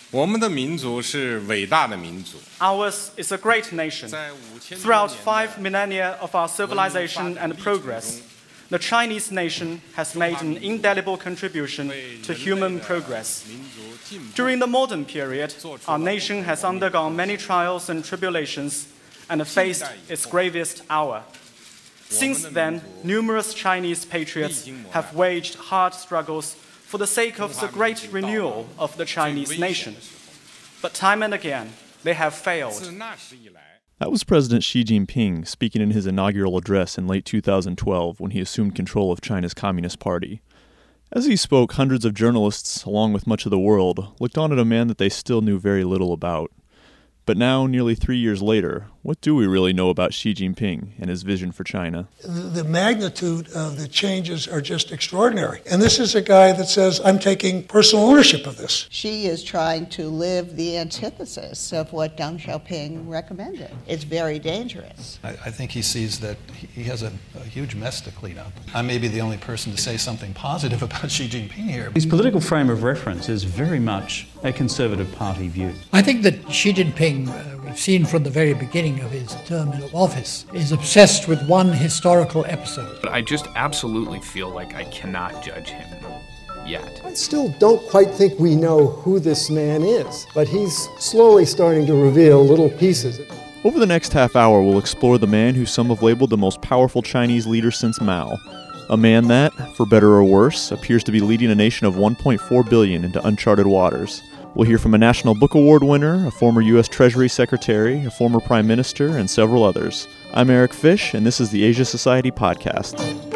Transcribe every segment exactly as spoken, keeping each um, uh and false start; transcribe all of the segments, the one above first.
Ours is a great nation. Throughout five millennia of our civilization and progress, the Chinese nation has made an indelible contribution to human progress. During the modern period, our nation has undergone many trials and tribulations and faced its gravest hour. Since then, numerous Chinese patriots have waged hard struggles for the sake of the great renewal of the Chinese nation. But time and again, they have failed. That was President Xi Jinping speaking in his inaugural address in late two thousand twelve when he assumed control of China's Communist Party. As he spoke, hundreds of journalists, along with much of the world, looked on at a man that they still knew very little about. But now, nearly three years later, what do we really know about Xi Jinping and his vision for China? The magnitude of the changes are just extraordinary. And this is a guy that says, I'm taking personal ownership of this. Xi is trying to live the antithesis of what Deng Xiaoping recommended. It's very dangerous. I, I think he sees that he has a, a huge mess to clean up. I may be the only person to say something positive about Xi Jinping here. His political frame of reference is very much a Conservative Party view. I think that Xi Jinping, uh, we've seen from the very beginning of his term of office, is obsessed with one historical episode. But I just absolutely feel like I cannot judge him yet. I still don't quite think we know who this man is, but he's slowly starting to reveal little pieces. Over the next half hour, we'll explore the man who some have labeled the most powerful Chinese leader since Mao. A man that, for better or worse, appears to be leading a nation of one point four billion into uncharted waters. We'll hear from a National Book Award winner, a former U S Treasury Secretary, a former Prime Minister, and several others. I'm Eric Fish, and this is the Asia Society Podcast.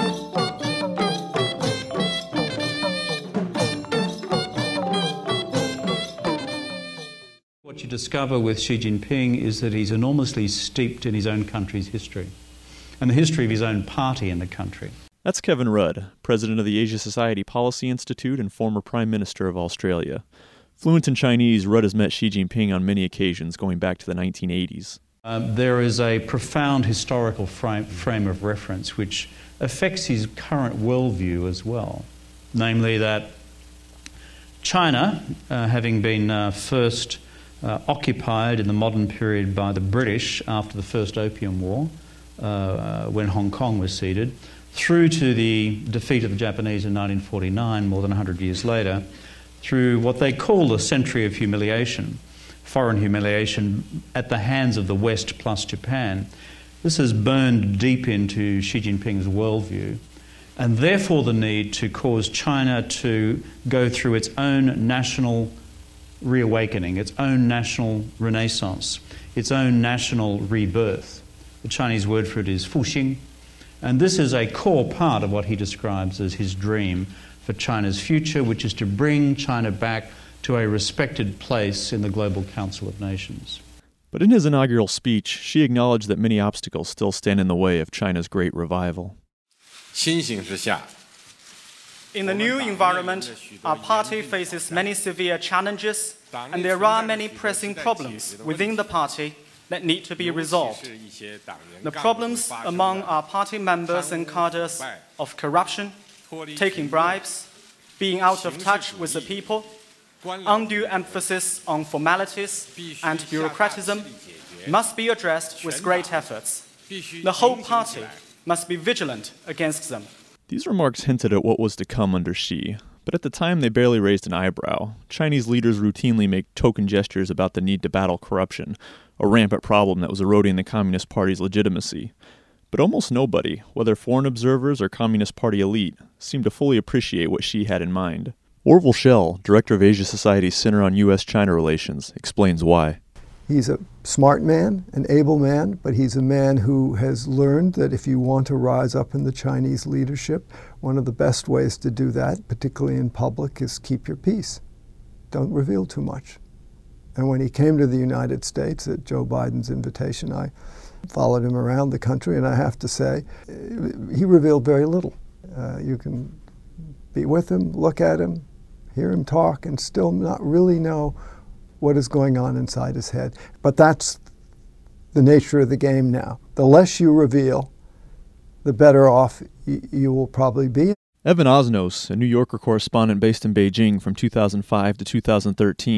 What you discover with Xi Jinping is that he's enormously steeped in his own country's history and the history of his own party in the country. That's Kevin Rudd, president of the Asia Society Policy Institute and former Prime Minister of Australia. Fluent in Chinese, Rudd has met Xi Jinping on many occasions going back to the nineteen eighties. Um, there is a profound historical frame, frame of reference which affects his current worldview as well, namely that China, uh, having been uh, first uh, occupied in the modern period by the British after the First Opium War, uh, when Hong Kong was ceded, through to the defeat of the Japanese in nineteen forty-nine, more than one hundred years later, through what they call the century of humiliation, foreign humiliation at the hands of the West plus Japan. This has burned deep into Xi Jinping's worldview, and therefore the need to cause China to go through its own national reawakening, its own national renaissance, its own national rebirth. The Chinese word for it is fuxing, and this is a core part of what he describes as his dream for China's future, which is to bring China back to a respected place in the Global Council of Nations. But in his inaugural speech, Xi acknowledged that many obstacles still stand in the way of China's great revival. In the new environment, our party faces many severe challenges, and there are many pressing problems within the party that need to be resolved. The problems among our party members and cadres of corruption, taking bribes, being out of touch with the people, undue emphasis on formalities and bureaucratism must be addressed with great efforts. The whole party must be vigilant against them. These remarks hinted at what was to come under Xi, but at the time they barely raised an eyebrow. Chinese leaders routinely make token gestures about the need to battle corruption, a rampant problem that was eroding the Communist Party's legitimacy. But almost nobody, whether foreign observers or Communist Party elite, seemed to fully appreciate what Xi had in mind. Orville Schell, director of Asia Society's Center on U S China Relations, explains why. He's a smart man, an able man, but he's a man who has learned that if you want to rise up in the Chinese leadership, one of the best ways to do that, particularly in public, is keep your peace. Don't reveal too much. And when he came to the United States at Joe Biden's invitation, I followed him around the country, and I have to say, he revealed very little. Uh, you can be with him, look at him, hear him talk, and still not really know what is going on inside his head. But that's the nature of the game now. The less you reveal, the better off y- you will probably be. Evan Osnos, a New Yorker correspondent based in Beijing from two thousand five to two thousand thirteen,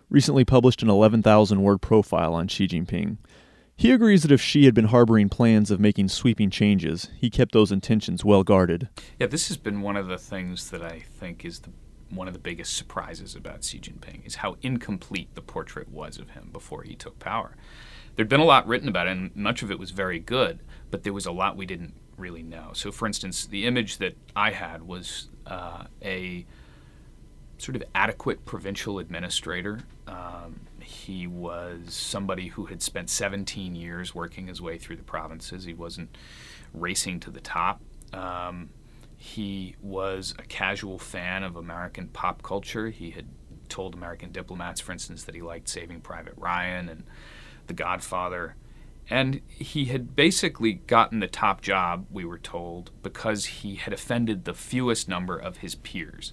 recently published an eleven thousand word profile on Xi Jinping. He agrees that if Xi had been harboring plans of making sweeping changes, he kept those intentions well guarded. Yeah, this has been one of the things that I think is the, one of the biggest surprises about Xi Jinping, is how incomplete the portrait was of him before he took power. There'd been a lot written about it, and much of it was very good, but there was a lot we didn't really know. So, for instance, the image that I had was uh, a sort of adequate provincial administrator. Um, he was somebody who had spent seventeen years working his way through the provinces. He wasn't racing to the top. Um, he was a casual fan of American pop culture. He had told American diplomats, for instance, that he liked Saving Private Ryan and The Godfather. And he had basically gotten the top job, we were told, because he had offended the fewest number of his peers.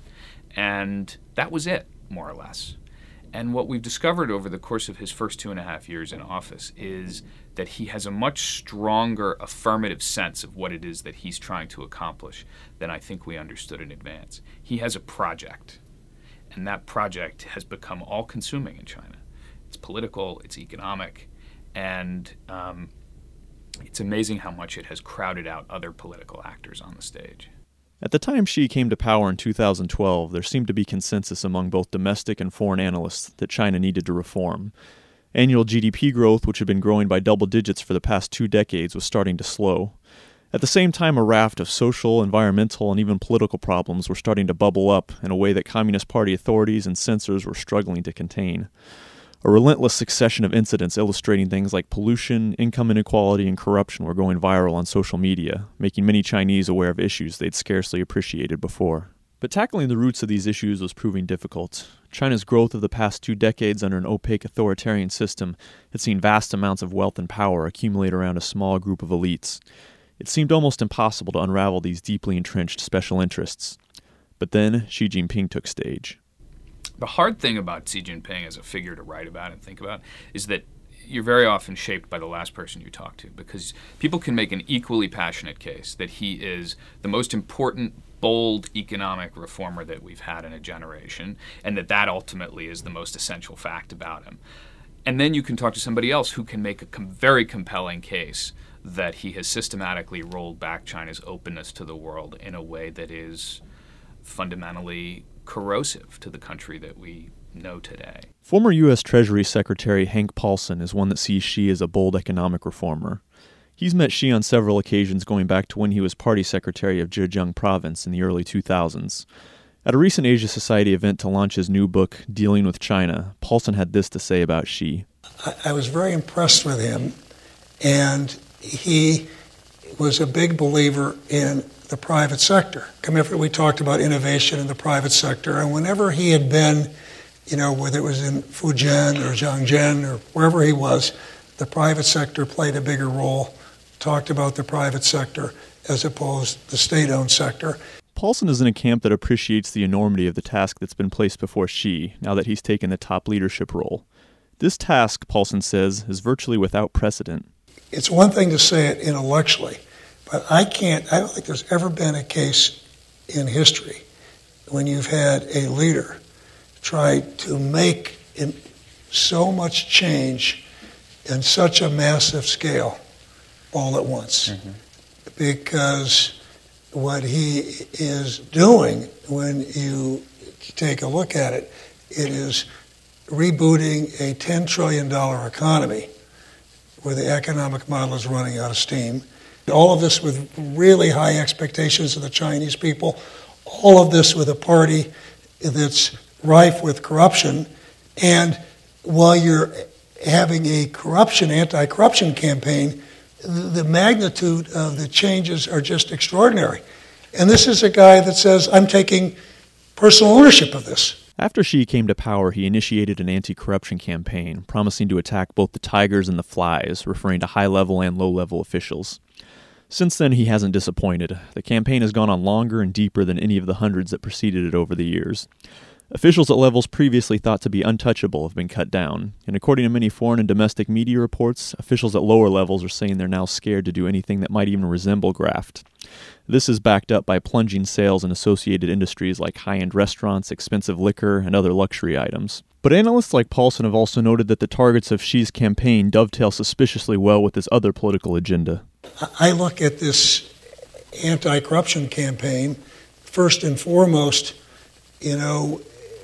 And that was it, more or less. And what we've discovered over the course of his first two and a half years in office is that he has a much stronger affirmative sense of what it is that he's trying to accomplish than I think we understood in advance. He has a project, and that project has become all-consuming in China. It's political, it's economic, and um, it's amazing how much it has crowded out other political actors on the stage. At the time Xi came to power in two thousand twelve, there seemed to be consensus among both domestic and foreign analysts that China needed to reform. Annual G D P growth, which had been growing by double digits for the past two decades, was starting to slow. At the same time, a raft of social, environmental, and even political problems were starting to bubble up in a way that Communist Party authorities and censors were struggling to contain. A relentless succession of incidents illustrating things like pollution, income inequality, and corruption were going viral on social media, making many Chinese aware of issues they'd scarcely appreciated before. But tackling the roots of these issues was proving difficult. China's growth of the past two decades under an opaque authoritarian system had seen vast amounts of wealth and power accumulate around a small group of elites. It seemed almost impossible to unravel these deeply entrenched special interests. But then Xi Jinping took stage. The hard thing about Xi Jinping as a figure to write about and think about is that you're very often shaped by the last person you talk to, because people can make an equally passionate case that he is the most important, bold economic reformer that we've had in a generation, and that that ultimately is the most essential fact about him. And then you can talk to somebody else who can make a com- very compelling case that he has systematically rolled back China's openness to the world in a way that is fundamentally corrosive to the country that we know today. Former U S Treasury Secretary Hank Paulson is one that sees Xi as a bold economic reformer. He's met Xi on several occasions going back to when he was party secretary of Zhejiang province in the early two thousands. At a recent Asia Society event to launch his new book, Dealing with China, Paulson had this to say about Xi. I, I was very impressed with him, and he was a big believer in the private sector. Come after we talked about innovation in the private sector, and whenever he had been, you know, whether it was in Fujian or Zhangjiang or wherever he was, the private sector played a bigger role, talked about the private sector as opposed to the state-owned sector. Paulson is in a camp that appreciates the enormity of the task that's been placed before Xi, now that he's taken the top leadership role. This task, Paulson says, is virtually without precedent. It's one thing to say it intellectually, but I can't, I don't think there's ever been a case in history when you've had a leader try to make so much change in such a massive scale all at once. Mm-hmm. Because what he is doing, when you take a look at it, it is rebooting a ten trillion dollars economy where the economic model is running out of steam. All of this with really high expectations of the Chinese people. All of this with a party that's rife with corruption. And while you're having a corruption, anti-corruption campaign, the magnitude of the changes are just extraordinary. And this is a guy that says, I'm taking personal ownership of this. After Xi came to power, he initiated an anti-corruption campaign, promising to attack both the tigers and the flies, referring to high-level and low-level officials. Since then, he hasn't disappointed. The campaign has gone on longer and deeper than any of the hundreds that preceded it over the years. Officials at levels previously thought to be untouchable have been cut down, and according to many foreign and domestic media reports, officials at lower levels are saying they're now scared to do anything that might even resemble graft. This is backed up by plunging sales in associated industries like high-end restaurants, expensive liquor, and other luxury items. But analysts like Paulson have also noted that the targets of Xi's campaign dovetail suspiciously well with his other political agenda. I look at this anti-corruption campaign, first and foremost, you know,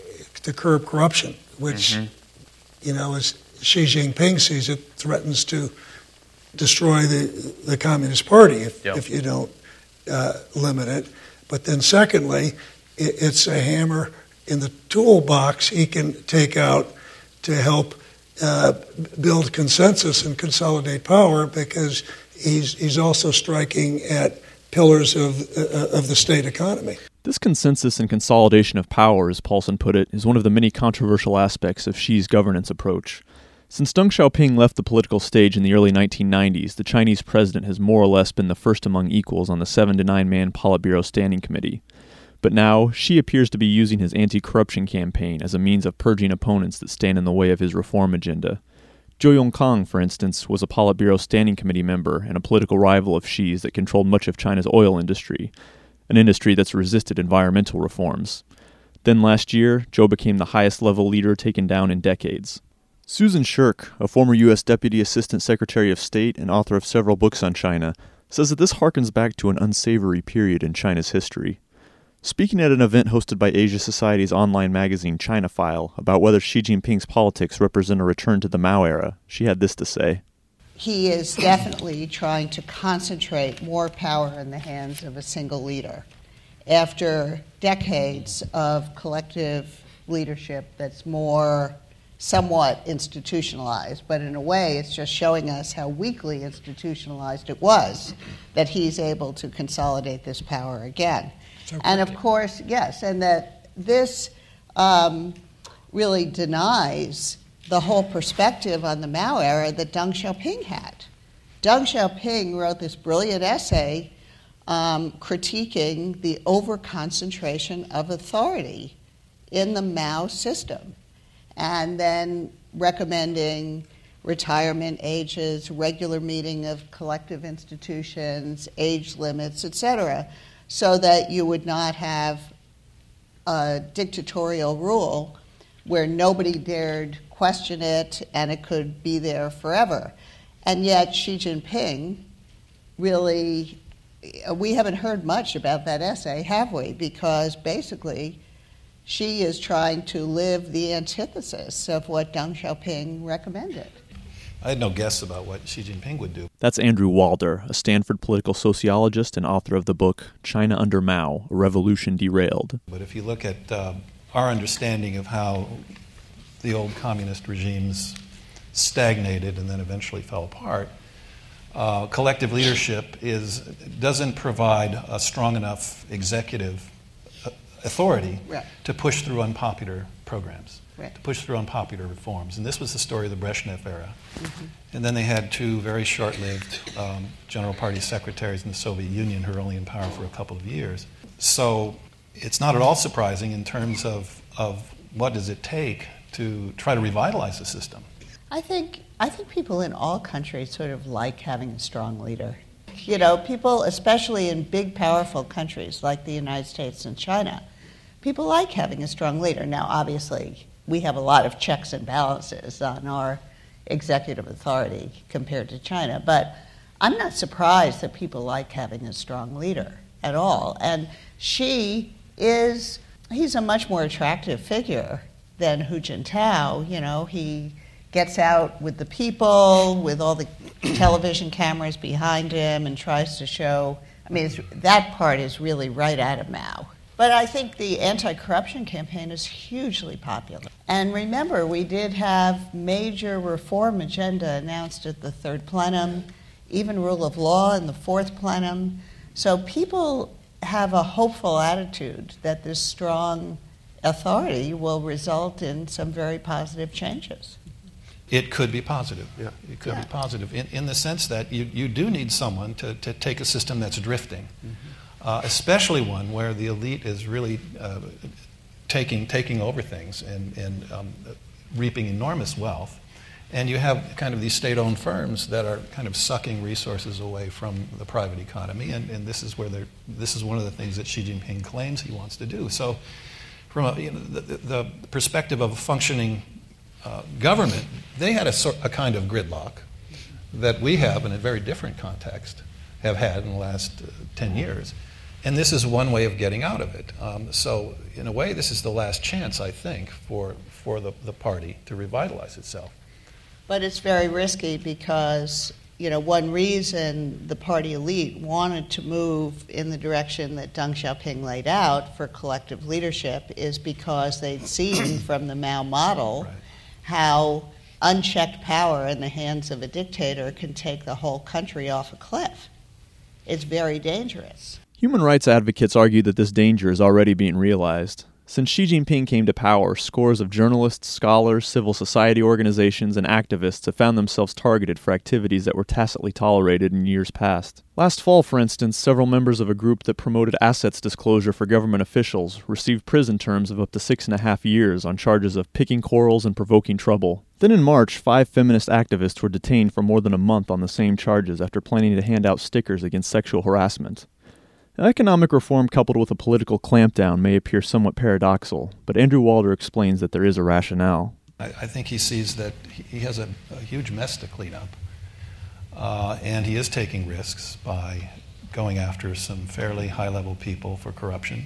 to curb corruption, which, mm-hmm. you know, as Xi Jinping sees it, threatens to destroy the, the Communist Party if, yep. if you don't uh, limit it. But then secondly, it, it's a hammer in the toolbox he can take out to help uh, build consensus and consolidate power, because he's he's also striking at pillars of uh, of the state economy. This consensus and consolidation of power, as Paulson put it, is one of the many controversial aspects of Xi's governance approach. Since Deng Xiaoping left the political stage in the early nineteen nineties, the Chinese president has more or less been the first among equals on the seven to nine man Politburo Standing Committee. But now, Xi appears to be using his anti-corruption campaign as a means of purging opponents that stand in the way of his reform agenda. Zhou Yongkang, for instance, was a Politburo Standing Committee member and a political rival of Xi's that controlled much of China's oil industry, an industry that's resisted environmental reforms. Then last year, Zhou became the highest-level leader taken down in decades. Susan Shirk, a former U S Deputy Assistant Secretary of State and author of several books on China, says that this harkens back to an unsavory period in China's history. Speaking at an event hosted by Asia Society's online magazine China File about whether Xi Jinping's politics represent a return to the Mao era, she had this to say. He is definitely trying to concentrate more power in the hands of a single leader. After decades of collective leadership that's more somewhat institutionalized, but in a way it's just showing us how weakly institutionalized it was, that he's able to consolidate this power again. And of course, yes, and that this um, really denies the whole perspective on the Mao era that Deng Xiaoping had. Deng Xiaoping wrote this brilliant essay um, critiquing the over-concentration of authority in the Mao system, and then recommending retirement ages, regular meeting of collective institutions, age limits, et cetera, so that you would not have a dictatorial rule where nobody dared question it and it could be there forever. And yet Xi Jinping really, we haven't heard much about that essay, have we? Because basically Xi is trying to live the antithesis of what Deng Xiaoping recommended. I had no guess about what Xi Jinping would do. That's Andrew Walder, a Stanford political sociologist and author of the book China Under Mao, A Revolution Derailed. But if you look at uh, our understanding of how the old communist regimes stagnated and then eventually fell apart, uh, collective leadership is doesn't provide a strong enough executive authority right. to push through unpopular programs. Right. To push through unpopular reforms. And this was the story of the Brezhnev era. Mm-hmm. And then they had two very short-lived um, General Party secretaries in the Soviet Union who were only in power for a couple of years. So it's not at all surprising in terms of, of what does it take to try to revitalize the system. I think, I think people in all countries sort of like having a strong leader. You know, people, especially in big, powerful countries like the United States and China, people like having a strong leader. Now, obviously, we have a lot of checks and balances on our executive authority compared to China, but I'm not surprised that people like having a strong leader at all. And Xi is, he's a much more attractive figure than Hu Jintao. You know, he gets out with the people, with all the television cameras behind him, and tries to show, I mean, it's, that part is really right out of Mao. But I think the anti-corruption campaign is hugely popular. And remember, we did have major reform agenda announced at the third plenum, even rule of law in the fourth plenum. So people have a hopeful attitude that this strong authority will result in some very positive changes. It could be positive. Yeah. It could Yeah. be positive in, in the sense that you, you do need someone to, to take a system that's drifting. Mm-hmm. Uh, especially one where the elite is really uh, taking taking over things and, and um, reaping enormous wealth. And you have kind of these state-owned firms that are kind of sucking resources away from the private economy. And, and this is where they're, this is one of the things that Xi Jinping claims he wants to do. So from a, you know, the, the perspective of a functioning uh, government, they had a, sort, a kind of gridlock that we have in a very different context, have had in the last uh, ten years. And this is one way of getting out of it. Um, so in a way, this is the last chance, I think, for, for the, the party to revitalize itself. But it's very risky because, you know, one reason the party elite wanted to move in the direction that Deng Xiaoping laid out for collective leadership is because they'd seen from the Mao model right. how unchecked power in the hands of a dictator can take the whole country off a cliff. It's very dangerous. Human rights advocates argue that this danger is already being realized. Since Xi Jinping came to power, scores of journalists, scholars, civil society organizations, and activists have found themselves targeted for activities that were tacitly tolerated in years past. Last fall, for instance, several members of a group that promoted assets disclosure for government officials received prison terms of up to six and a half years on charges of picking quarrels and provoking trouble. Then in March, five feminist activists were detained for more than a month on the same charges after planning to hand out stickers against sexual harassment. Economic reform coupled with a political clampdown may appear somewhat paradoxical, but Andrew Walder explains that there is a rationale. I, I think he sees that he has a, a huge mess to clean up, uh, and he is taking risks by going after some fairly high-level people for corruption,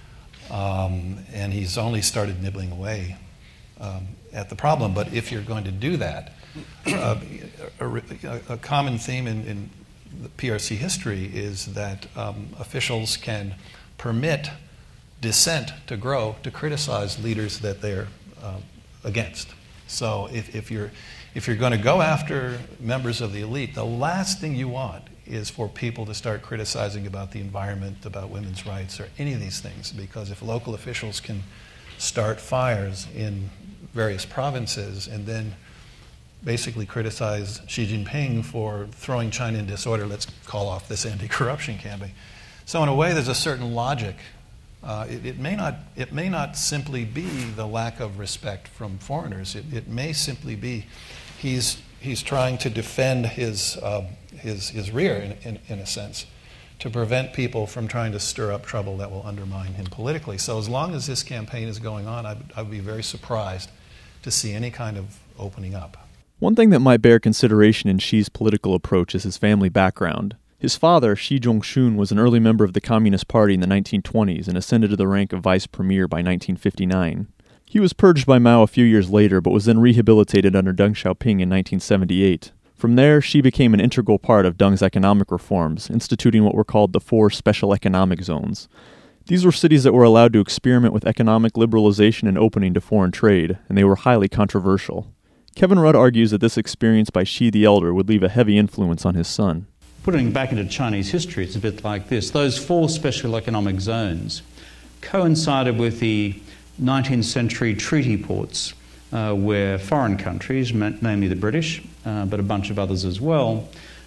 um, and he's only started nibbling away um, at the problem. But if you're going to do that, uh, a, a, a common theme in, in the P R C history is that um, officials can permit dissent to grow, to criticize leaders that they're uh, against. So if, if you're if you're going to go after members of the elite, the last thing you want is for people to start criticizing about the environment, about women's rights, or any of these things, because if local officials can start fires in various provinces and then basically criticize Xi Jinping for throwing China in disorder, let's call off this anti-corruption campaign. So in a way, there's a certain logic. Uh, it, it, may not, it may not simply be the lack of respect from foreigners. It, it may simply be he's, he's trying to defend his, uh, his, his rear, in, in, in a sense, to prevent people from trying to stir up trouble that will undermine him politically. So as long as this campaign is going on, I, I would be very surprised to see any kind of opening up. One thing that might bear consideration in Xi's political approach is his family background. His father, Xi Zhongxun, was an early member of the Communist Party in the nineteen twenties and ascended to the rank of vice premier by nineteen fifty-nine. He was purged by Mao a few years later, but was then rehabilitated under Deng Xiaoping in nineteen seventy-eight. From there, Xi became an integral part of Deng's economic reforms, instituting what were called the Four Special Economic Zones. These were cities that were allowed to experiment with economic liberalization and opening to foreign trade, and they were highly controversial. Kevin Rudd argues that this experience by Xi the Elder would leave a heavy influence on his son. Putting back into Chinese history, it's a bit like this. Those four special economic zones coincided with the nineteenth century treaty ports, uh, where foreign countries, namely the British, uh, but a bunch of others as well,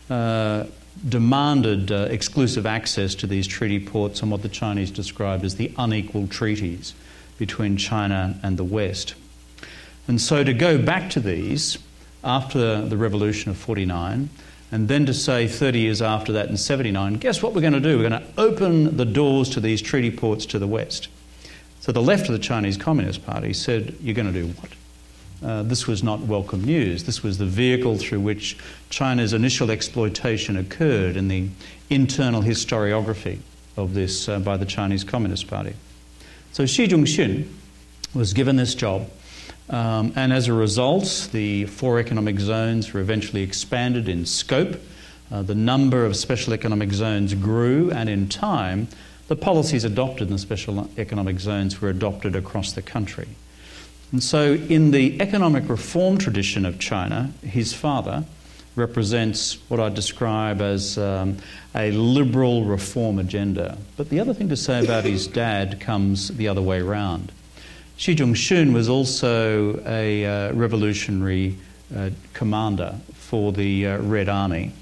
uh, demanded uh, exclusive access to these treaty ports on what the Chinese described as the unequal treaties between China and the West. And so to go back to these after the revolution of forty-nine, and then to say thirty years after that in seventy-nine, guess what we're going to do? We're going to open the doors to these treaty ports to the West. So the left of the Chinese Communist Party said, you're going to do what? Uh, this was not welcome news. This was the vehicle through which China's initial exploitation occurred in the internal historiography of this uh, by the Chinese Communist Party. So Xi Zhongxun was given this job. Um, and as a result, the four economic zones were eventually expanded in scope. Uh, the number of special economic zones grew, and in time, the policies adopted in the special economic zones were adopted across the country. And so in the economic reform tradition of China, his father represents what I describe as um, a liberal reform agenda. But the other thing to say about his dad comes the other way round. Xi Zhongxun was also a uh, revolutionary uh, commander for the uh, Red Army,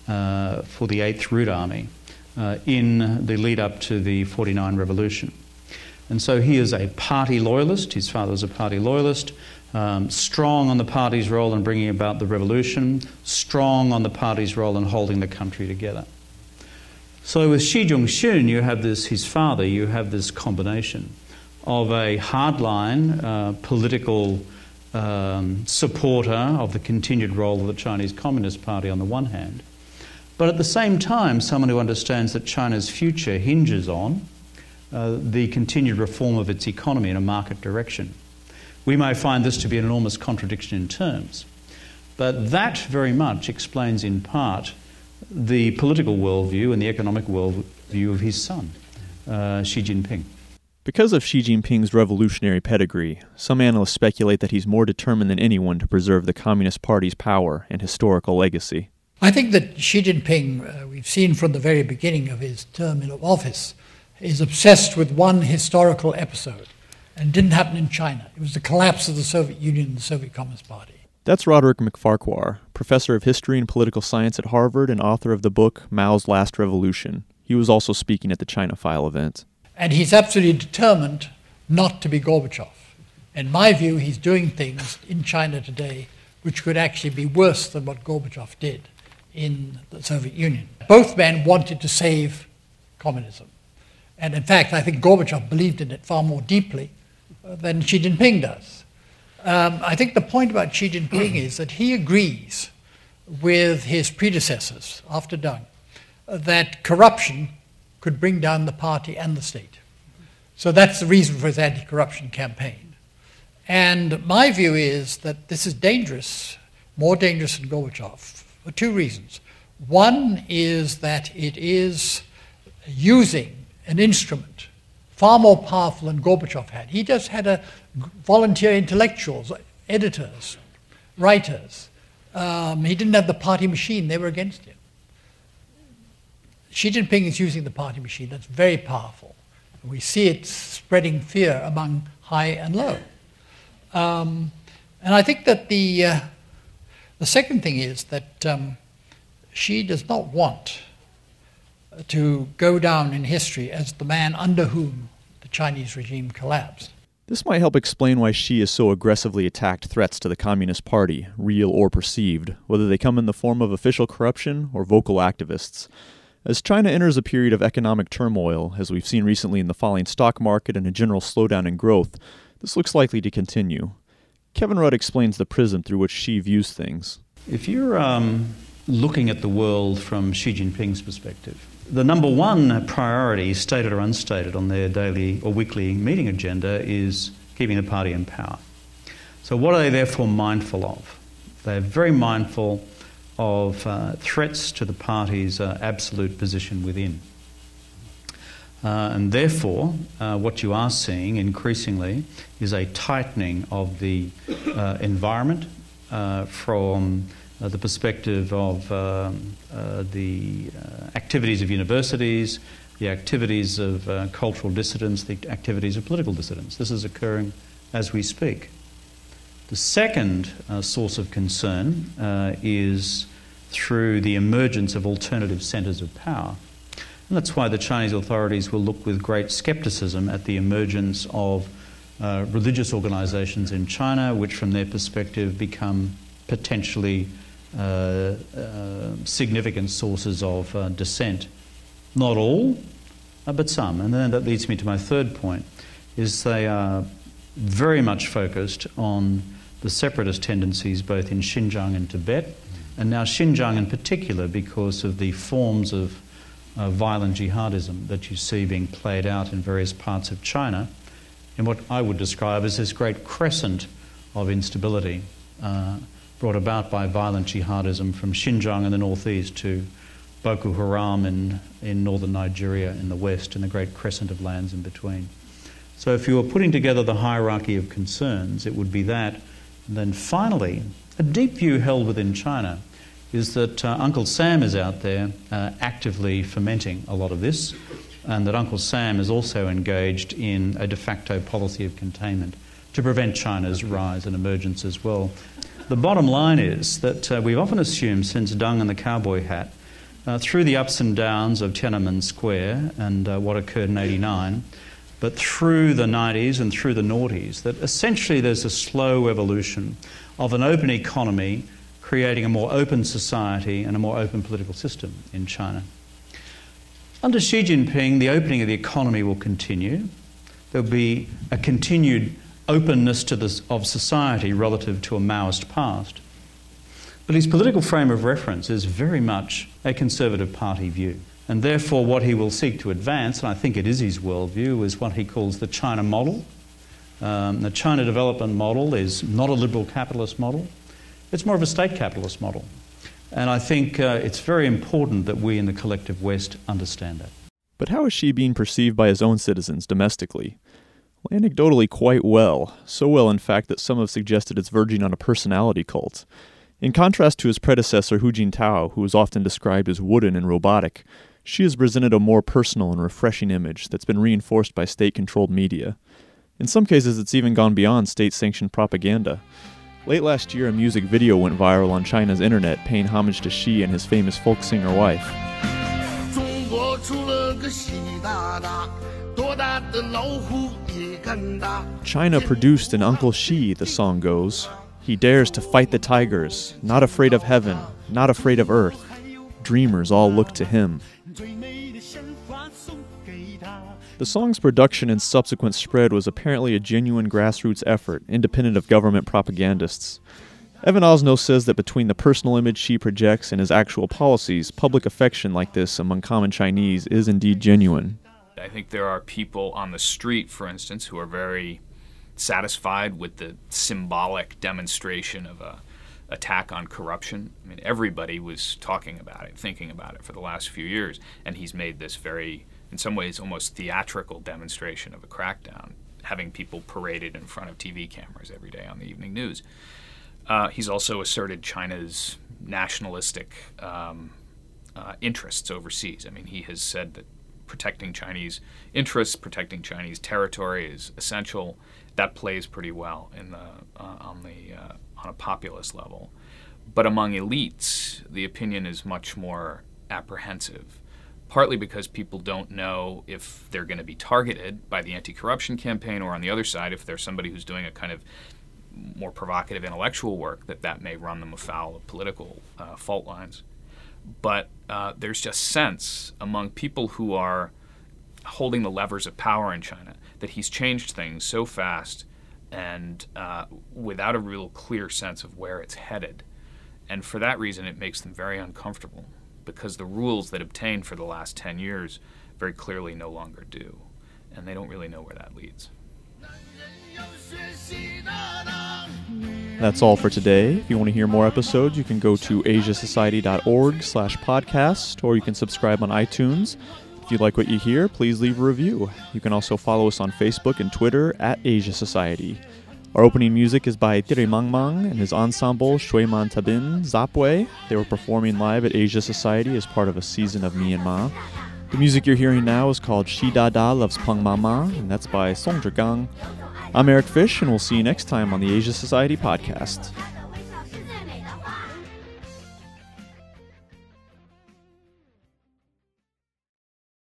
uh, for the eighth Root Army, uh, in the lead-up to the forty-nine revolution. And so he is a party loyalist. His father was a party loyalist, um, strong on the party's role in bringing about the revolution, strong on the party's role in holding the country together. So with Xi Zhongxun, you have this, his father, you have this combination of a hardline uh, political um, supporter of the continued role of the Chinese Communist Party on the one hand, but at the same time someone who understands that China's future hinges on uh, the continued reform of its economy in a market direction. We may find this to be an enormous contradiction in terms, but that very much explains in part the political worldview and the economic worldview of his son, uh, Xi Jinping. Because of Xi Jinping's revolutionary pedigree, some analysts speculate that he's more determined than anyone to preserve the Communist Party's power and historical legacy. I think that Xi Jinping, uh, we've seen from the very beginning of his term in office, is obsessed with one historical episode. And it didn't happen in China. It was the collapse of the Soviet Union and the Soviet Communist Party. That's Roderick MacFarquhar, professor of history and political science at Harvard and author of the book Mao's Last Revolution. He was also speaking at the Chinophile event. And he's absolutely determined not to be Gorbachev. In my view, he's doing things in China today which could actually be worse than what Gorbachev did in the Soviet Union. Both men wanted to save communism. And in fact, I think Gorbachev believed in it far more deeply uh, than Xi Jinping does. Um, I think the point about Xi Jinping is that he agrees with his predecessors after Deng uh, that corruption could bring down the party and the state. So that's the reason for his anti-corruption campaign. And my view is that this is dangerous, more dangerous than Gorbachev, for two reasons. One is that it is using an instrument far more powerful than Gorbachev had. He just had a volunteer intellectuals, editors, writers. Um, he didn't have the party machine. They were against him. Xi Jinping is using the party machine. That's very powerful. We see it spreading fear among high and low. Um, and I think that the, uh, the second thing is that um, Xi does not want to go down in history as the man under whom the Chinese regime collapsed. This might help explain why Xi has so aggressively attacked threats to the Communist Party, real or perceived, whether they come in the form of official corruption or vocal activists. As China enters a period of economic turmoil, as we've seen recently in the falling stock market and a general slowdown in growth, this looks likely to continue. Kevin Rudd explains the prism through which Xi views things. If you're um, looking at the world from Xi Jinping's perspective, the number one priority, stated or unstated, on their daily or weekly meeting agenda is keeping the party in power. So what are they therefore mindful of? They're very mindful of uh, threats to the party's uh, absolute position within. Uh, and therefore, uh, what you are seeing increasingly is a tightening of the uh, environment uh, from uh, the perspective of um, uh, the uh, activities of universities, the activities of uh, cultural dissidents, the activities of political dissidents. This is occurring as we speak. The second uh, source of concern uh, is through the emergence of alternative centres of power. And that's why the Chinese authorities will look with great scepticism at the emergence of uh, religious organisations in China, which from their perspective become potentially uh, uh, significant sources of uh, dissent. Not all, uh, but some. And then that leads me to my third point, is they are very much focused on the separatist tendencies both in Xinjiang and Tibet, and now Xinjiang in particular because of the forms of uh, violent jihadism that you see being played out in various parts of China in what I would describe as this great crescent of instability uh, brought about by violent jihadism from Xinjiang in the northeast to Boko Haram in, in northern Nigeria in the west, and the great crescent of lands in between. So if you were putting together the hierarchy of concerns, it would be that. And then finally, a deep view held within China is that uh, Uncle Sam is out there uh, actively fomenting a lot of this, and that Uncle Sam is also engaged in a de facto policy of containment to prevent China's rise and emergence as well. The bottom line is that uh, we've often assumed since Deng and the cowboy hat, uh, through the ups and downs of Tiananmen Square and uh, what occurred in eighty-nine, but through the nineties and through the noughties, that essentially there's a slow evolution of an open economy creating a more open society and a more open political system in China. Under Xi Jinping, the opening of the economy will continue. there'll be a continued openness to this, of society relative to a Maoist past. But his political frame of reference is very much a Conservative Party view. And therefore what he will seek to advance, and I think it is his worldview, is what he calls the China model. Um, the China development model is not a liberal capitalist model. It's more of a state capitalist model. And I think uh, it's very important that we in the collective West understand that. But how is Xi being perceived by his own citizens domestically? Well, anecdotally, quite well. So well, in fact, that some have suggested it's verging on a personality cult. In contrast to his predecessor, Hu Jintao, who was often described as wooden and robotic, Xi has presented a more personal and refreshing image that's been reinforced by state-controlled media. In some cases, it's even gone beyond state-sanctioned propaganda. Late last year, a music video went viral on China's internet paying homage to Xi and his famous folk singer wife. China produced an Uncle Xi, the song goes. He dares to fight the tigers, not afraid of heaven, not afraid of earth. Dreamers all look to him. The song's production and subsequent spread was apparently a genuine grassroots effort, independent of government propagandists. Evan Osno says that between the personal image Xi projects and his actual policies, public affection like this among common Chinese is indeed genuine. I think there are people on the street, for instance, who are very satisfied with the symbolic demonstration of a attack on corruption. I mean, everybody was talking about it, thinking about it for the last few years, and he's made this very, in some ways, almost theatrical demonstration of a crackdown, having people paraded in front of T V cameras every day on the evening news. Uh, he's also asserted China's nationalistic um, uh, interests overseas. I mean, he has said that protecting Chinese interests, protecting Chinese territory is essential. That plays pretty well in the uh, on the uh, on a populist level. But among elites, the opinion is much more apprehensive, partly because people don't know if they're going to be targeted by the anti-corruption campaign, or on the other side, if there's somebody who's doing a kind of more provocative intellectual work, that that may run them afoul of political uh, fault lines. But uh, there's just sense among people who are holding the levers of power in China that he's changed things so fast and uh, without a real clear sense of where it's headed. And for that reason, it makes them very uncomfortable, because the rules that obtained for the last ten years very clearly no longer do. And they don't really know where that leads. That's all for today. If you want to hear more episodes, you can go to asiasociety.org slash podcast, or you can subscribe on iTunes. If you like what you hear, please leave a review. You can also follow us on Facebook and Twitter at Asia Society. Our opening music is by Tiri Mang Mang and his ensemble Shui Man Tabin Zapway. They were performing live at Asia Society as part of a season of Myanmar. The music you're hearing now is called Shi Da Da Loves Peng Mama, and that's by Song Zhigang. I'm Eric Fish, and we'll see you next time on the Asia Society podcast.